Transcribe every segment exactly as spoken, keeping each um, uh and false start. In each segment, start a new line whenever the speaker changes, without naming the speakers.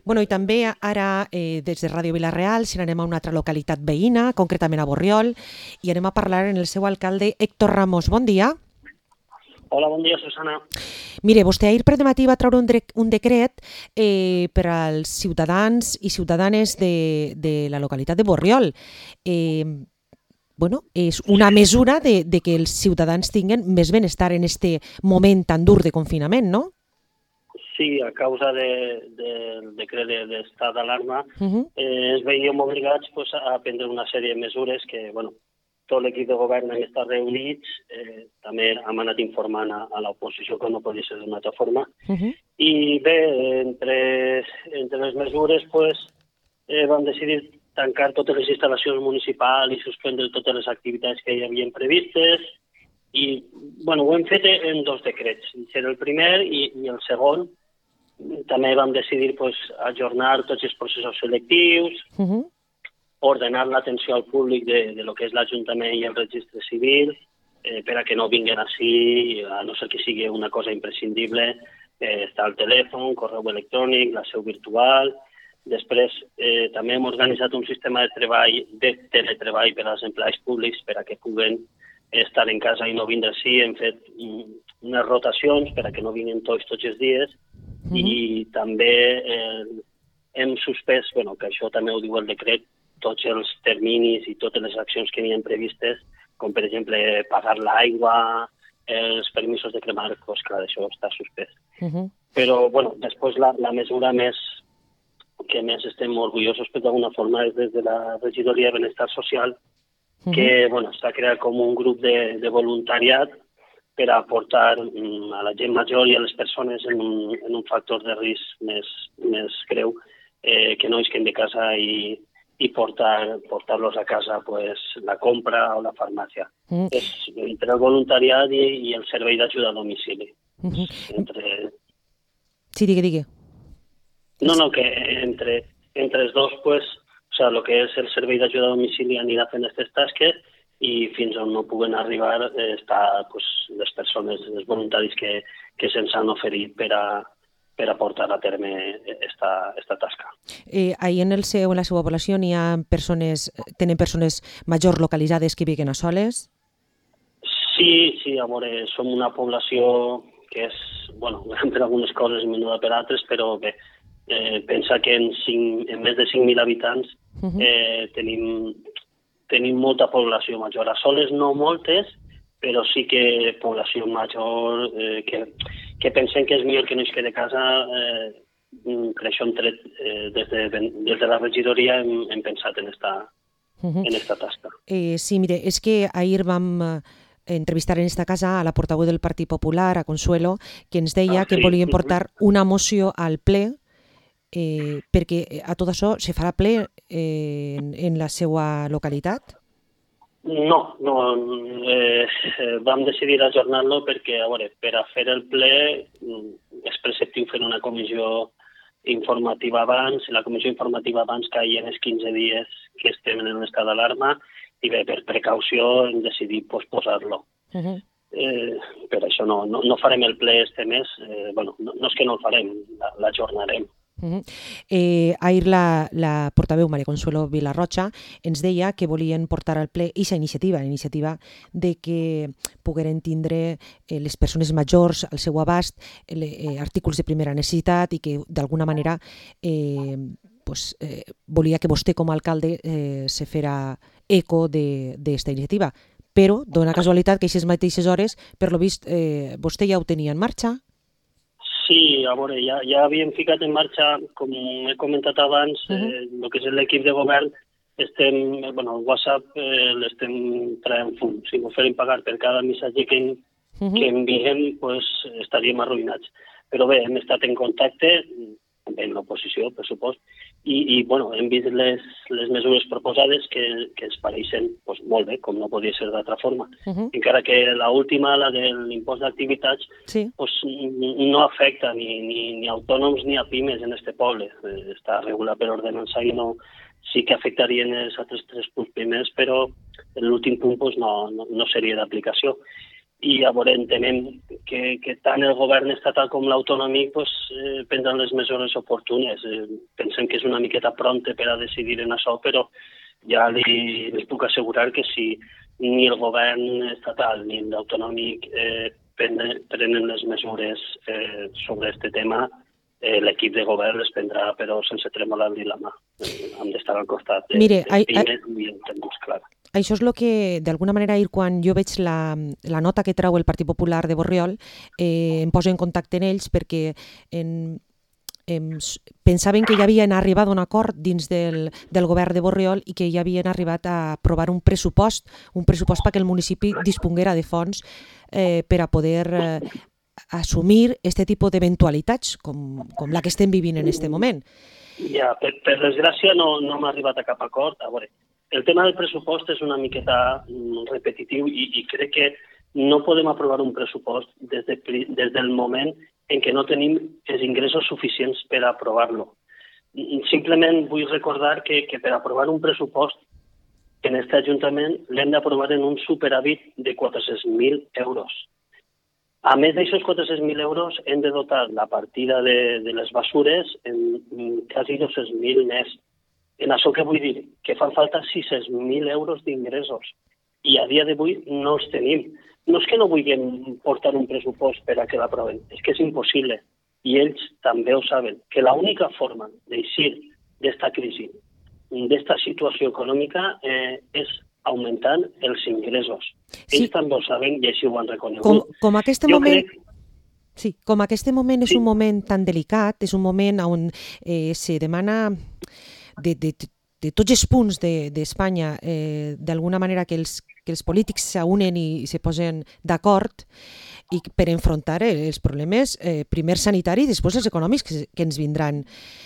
Bueno, i també ara, eh, des de Ràdio Vila-real, si anem a una altra localitat veïna, concretament a Borriol, i anem a parlar amb el seu alcalde, Héctor Ramos. Bon dia.
Hola, bon dia, Susana.
Mire, vostè ahir per dematí va treure un, dre un decret eh, per als ciutadans i ciutadanes de, de la localitat de Borriol. Eh, bueno, és una mesura de, de que els ciutadans tinguen més benestar en este moment tan dur de confinament, no?
Sí, a causa de, de, del decret d'estat d'alarma
Uh -huh.
eh, ens veiem obligats pues, a prendre una sèrie de mesures que, bueno, tot l'equip de govern hem estat reunits, eh, també hem anat informant a, a l'oposició que no podia ser d'una altra forma.
Uh -huh.
I bé, entre, entre les mesures pues, eh, vam decidir tancar totes les instal·lacions municipals i suspendre totes les activitats que hi havien previstes. I bueno, ho hem fet en dos decrets. Era el primer i, i el segon. També vam decidir pues, ajornar tots els processos selectius,
Uh -huh.
ordenar l'atenció al públic de, de lo que és l'Ajuntament i el registre civil, eh, per a que no vinguin així, a no ser que sigui una cosa imprescindible, eh, està el telèfon, correu electrònic, la seu virtual. Després eh, també hem organitzat un sistema de treball, de teletreball per als empleats públics per a que puguen estar en casa i no vindre així. Hem fet unes rotacions per a que no vinguin tots tots els dies. Uh -huh. I també eh, hem suspès, bueno, que això també ho diu el decret, tots els terminis i totes les accions que n'hi ha previstes, com per exemple pagar l'aigua, els permisos de cremar, doncs clar, això està suspès.
Uh -huh.
Però, bueno, després la, la mesura més que més estem orgullosos, per d'alguna forma, és des de la regidoria de Benestar Social, uh -huh. que, bueno, s'ha creat com un grup de, de voluntariat per a aportar mm, a la gent major i a les persones en un, en un factor de risc més, més greu, eh, que no isquen de casa i i portar, portar-los a casa pues, la compra o la farmàcia. Mm. És entre el voluntariat i, i el servei d'ajuda a domicili. Mm -hmm. entre...
Sí, digue, digue.
No, no, que entre, entre els dos, pues, o sea, el que és el servei d'ajuda a domicili anirà fent aquestes tasques i fins on no puguen arribar eh, està pues, les persones, els voluntaris que, que se'ns han oferit per a per a portar a terme esta, esta tasca.
Eh, ahí en el seu, en la seva població n'hi ha persones, tenen persones majors localitzades que viguen a soles?
Sí, sí, a veure, som una població que és, bueno, gran per algunes coses i menuda per altres, però bé, eh, pensa que en, cinc, en més de cinc mil habitants uh -huh. eh, tenim, tenim molta població major. A soles no moltes, però sí que població major eh, que, que pensem que és millor que no es quede a casa. Eh, per això hem tret, eh, des, de, des de la regidoria hem, hem pensat en esta, uh -huh. en esta tasca.
Eh, sí, mire, és que ahir vam eh, entrevistar en esta casa a la portaveu del Partit Popular, a Consuelo, que ens deia ah, que sí. volien portar una moció al ple eh, perquè a tot això se farà ple eh, en, en la seva localitat?
No, no, eh, vam decidir ajornar-lo perquè, a veure, per a fer el ple és preceptiu fer una comissió informativa abans, i la comissió informativa abans caia en els quinze dies que estem en un estat d'alarma, i bé, per precaució hem decidit posposar-lo. Uh -huh. eh, per això no, no, no farem el ple este mes, eh, bueno, no, no és que no el farem, l'ajornarem.
Uh -huh. eh, ahir la, la portaveu Maria Consuelo Vilarrocha ens deia que volien portar al ple aquesta iniciativa, la iniciativa de que pogueren tindre eh, les persones majors al seu abast eh, artículs de primera necessitat i que d'alguna manera eh, pues, eh, volia que vostè com a alcalde eh, se fera eco d'esta iniciativa. Però dona casualitat que aquestes mateixes hores, per lo vist, eh, vostè ja ho tenia en marxa?
Sí, a veure, ja, ja havíem ficat en marxa, com he comentat abans, uh -huh. eh, el que és l'equip de govern, estem, bueno, el WhatsApp eh, l'estem traient fum. Si no farem pagar per cada missatge que, en, uh -huh. que enviem, pues, estaríem arruïnats. Però bé, hem estat en contacte amb l'oposició, per supost, i, i bueno, hem vist les, les mesures proposades que, que ens pareixen pues, molt bé, com no podia ser d'altra forma. Uh -huh. Encara que l'última, la de l'impost d'activitats, sí. pues, no afecta ni, ni, ni autònoms ni a pimes en este poble. Eh, està regulat per ordenança i no, sí que afectarien els altres tres punts primers, però l'últim punt pues, no, no, no seria d'aplicació. i llavors entenem que, que tant el govern estatal com l'autonòmic pues, eh, prendran les mesures oportunes. Eh, pensem que és una miqueta pronta per a decidir en això, però ja li, li puc assegurar que si ni el govern estatal ni l'autonòmic eh, prenen, prenen les mesures eh, sobre aquest tema, eh, l'equip de govern les prendrà, però sense tremolar-li la mà. Eh, hem d'estar al costat de,
Mire,
de,
ai,
de, de, de, de, de clar.
Això és el que, d'alguna manera, quan jo veig la, la nota que trau el Partit Popular de Borriol, eh, em poso en contacte amb ells perquè en, em, pensaven que ja havien arribat a un acord dins del, del govern de Borriol i que ja havien arribat a aprovar un pressupost, un pressupost perquè el municipi disponguera de fons eh, per a poder eh, assumir aquest tipus d'eventualitats com, com la que estem vivint en aquest moment.
Ja, per, per desgràcia no, no hem arribat a cap acord. A veure, el tema del pressupost és una miqueta repetitiu i, i crec que no podem aprovar un pressupost des, de, des del moment en què no tenim els ingressos suficients per aprovar-lo. Simplement vull recordar que, que per aprovar un pressupost en aquest Ajuntament l'hem d'aprovar en un superàvit de quatre-cents mil euros. A més d'aquests quatre-cents mil euros hem de dotar la partida de, de les basures en quasi dos-cents mil més. En això què vull dir? Que fan falta sis-cents mil euros d'ingressos i a dia d'avui no els tenim. No és que no vulguem portar un pressupost per a que l'aproven, és que és impossible. I ells també ho saben, que l'única forma d'eixir d'esta crisi, d'esta situació econòmica, eh, és augmentant els ingressos. Sí. Ells també ho saben i així ho han reconegut.
Com, com aquest
jo
moment...
crec...
Sí, com aquest moment és sí. un moment tan delicat, és un moment on eh, se demana de, de, de tots els punts d'Espanya de, eh, d'alguna manera que els, que els polítics s'unen i se posen d'acord i per enfrontar els problemes eh, primer sanitaris i després els econòmics que, que ens vindran.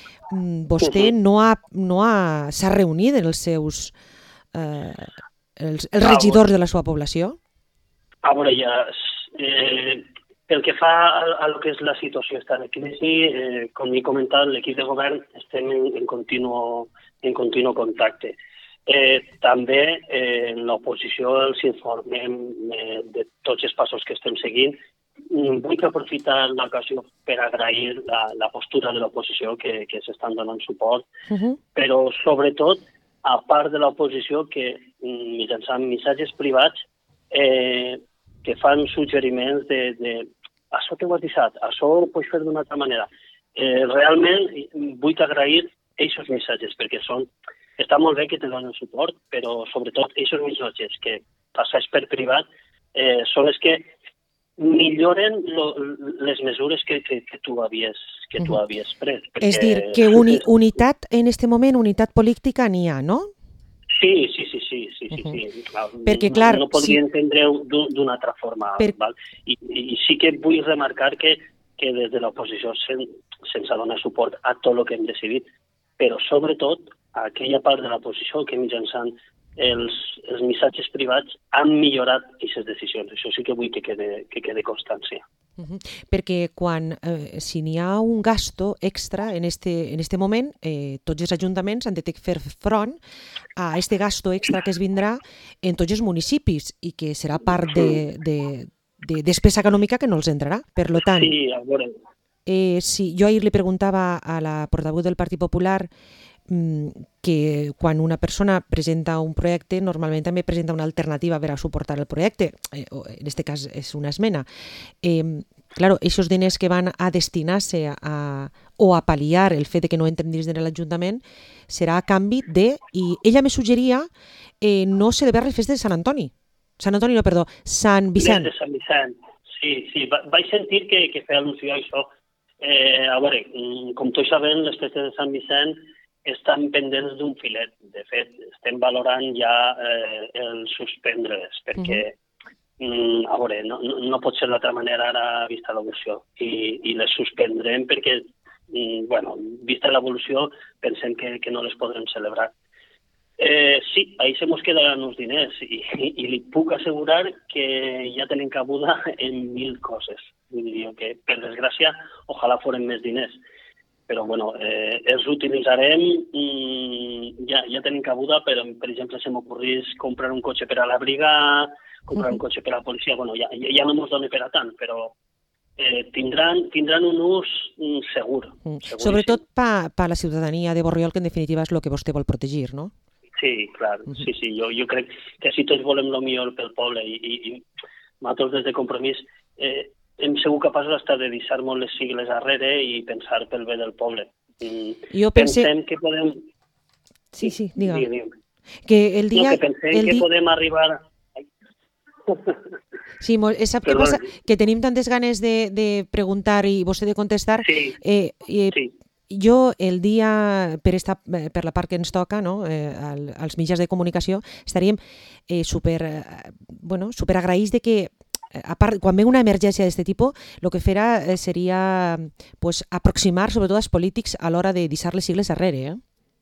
Vostè no ha, no ha, s'ha reunit en els seus eh, els, els regidors de la seva població?
A veure, ja... Eh, pel que fa a, a lo que és la situació està de crisi, eh, com he comentat, l'equip de govern estem en, en, continuo, en continuo contacte. Eh, també eh, en l'oposició els informem eh, de tots els passos que estem seguint. Vull aprofitar l'ocasió per agrair la, la postura de l'oposició que, que s'estan donant suport, uh-huh. però sobretot, a part de l'oposició que mitjançant missatges privats eh, que fan suggeriments de, de això t'ho has deixat, això ho pots fer d'una altra manera. Eh, realment vull agrair aquests missatges, perquè són, està molt bé que te donen suport, però sobretot aquests missatges que passats per privat eh, són els que milloren lo, les mesures que, que, que tu havies, que tu havies pres. Perquè...
És dir, que uni, unitat en aquest moment, unitat política n'hi ha, no?
Sí, sí, sí, sí, sí, sí,
uh-huh.
sí. Clar,
perquè, clar,
no, no podria
sí.
entendre-ho d'una altra forma. Per... Val? I, I sí que vull remarcar que, que des de l'oposició sen, se'ns ha donat suport a tot el que hem decidit, però sobretot a aquella part de l'oposició que mitjançant els, els missatges privats han millorat aquestes decisions. Això sí que vull que quede, que quede constància.
Uh-huh. Perquè quan, eh, si n'hi ha un gasto extra en este, en este moment, eh, tots els ajuntaments han de fer front a este gasto extra que es vindrà en tots els municipis i que serà part de, de, de despesa econòmica que no els entrarà. Per lo tant,
sí, a veure.
Eh, sí, jo ahir li preguntava a la portaveu del Partit Popular que quan una persona presenta un projecte normalment també presenta una alternativa per a suportar el projecte, eh, en aquest cas és una esmena. Eh, claro, aquests diners que van a destinar-se a, o a pal·liar el fet de que no entren dins de l'Ajuntament serà a canvi de, i ella me suggeria eh, no celebrar les festes de Sant Antoni. Sant Antoni no, perdó, Sant Vicent.
De Sant Vicent, sí, sí. Vaig sentir que, que feia al·lusió a això. Eh, a veure, com tots sabem, les festes de Sant Vicent estan pendents d'un filet. De fet, estem valorant ja eh, el suspendre-les, perquè, uh-huh. a veure, no, no pot ser d'altra manera ara vista l'evolució. I, i les suspendrem perquè, bueno, vista l'evolució, pensem que, que no les podrem celebrar. Eh, sí, ahí se mos quedaran uns diners i, i, i li puc assegurar que ja tenen cabuda en mil coses. Vull dir que, per desgràcia, ojalà foren més diners. però bueno, eh, els utilitzarem, mm, ja, ja tenim cabuda, però per exemple se m'ocorrís comprar un cotxe per a la brigada, comprar un cotxe per a la policia, bueno, ja, ja no ens dona per a tant, però eh, tindran, tindran un ús mm, segur.
Mm. Sobretot per pa la ciutadania de Borriol, que en definitiva és el que vostè vol protegir, no?
Sí, clar, uh -huh. sí, sí, jo, jo crec que si tots volem el millor pel poble i, i, i nosaltres des de Compromís eh, hem sigut capaços d'estar de deixar molt les sigles darrere i pensar pel bé del poble.
Jo pense...
Pensem que podem...
Sí, sí, digue.
Digue, digue.
Que el dia...
No, que pensem
el
que
di...
podem arribar...
Sí, sap què passa? Que tenim tantes ganes de, de preguntar i vostè de contestar.
Sí,
eh, eh,
sí.
Jo, el dia, per, estar, per la part que ens toca, no, eh, al, als mitjans de comunicació, estaríem eh, super, eh, bueno, super agraïts de que, a part, quan ve una emergència d'aquest tipus, el que farà eh, seria pues, aproximar, sobretot, els polítics a l'hora de deixar les sigles darrere. Eh?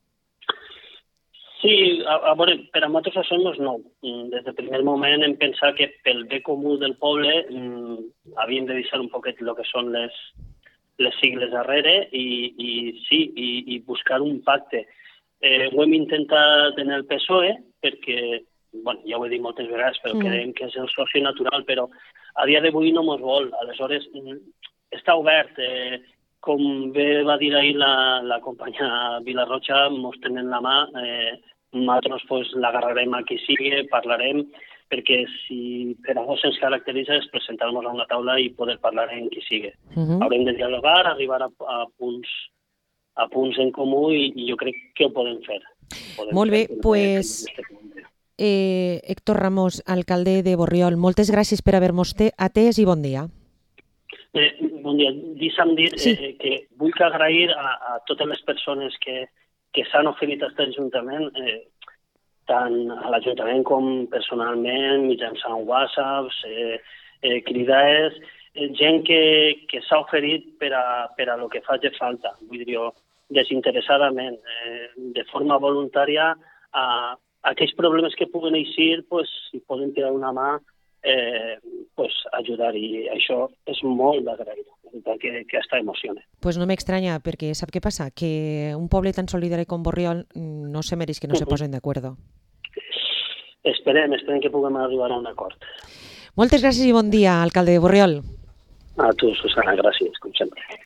Sí, a, a veure, per a nosaltres això no és nou. Des del primer moment hem pensat que pel bé comú del poble mmm, havíem de deixar un poquet el que són les les sigles darrere i, i sí, i, i buscar un pacte. Eh, ho hem intentat en el P S O E perquè, bueno, ja ho he dit moltes vegades, però mm. creiem que és el soci natural, però a dia d'avui no mos vol. Aleshores, està obert. Eh, com bé va dir ahir la, la companya Vilarrocha, mos tenen la mà, eh, nosaltres pues, l'agarrarem a qui sigui, parlarem, perquè si per a vos ens caracteritza és presentar-nos a una taula i poder parlar amb qui sigui. Uh -huh. Haurem de dialogar, arribar a, a, punts, a punts en comú i, i jo crec que ho podem fer. Podem
Molt bé,
doncs
pues, eh, Héctor Ramos, alcalde de Borriol, moltes gràcies per haver-nos atès i bon dia.
Eh, bon dia. Deixa'm dir sí. eh, que vull que agrair a, a totes les persones que, que s'han oferit a aquest Ajuntament, eh, tant a l'Ajuntament com personalment, mitjançant whatsapps, eh, eh, cridades, eh, gent que, que s'ha oferit per a, per a lo que faci falta, vull dir jo, desinteressadament, eh, de forma voluntària, a, a aquells problemes que puguen eixir, pues, si poden tirar una mà, eh, pues, ajudar, i això és molt d'agrair, que, que hasta emociona.
Pues no m'estranya, perquè sap què passa? Que un poble tan solidari com Borriol no se mereix que no uh -huh. se posen d'acord.
Esperem, esperem que puguem arribar a un acord.
Moltes gràcies i bon dia, alcalde de Borriol.
A tu, Susana, gràcies, com sempre.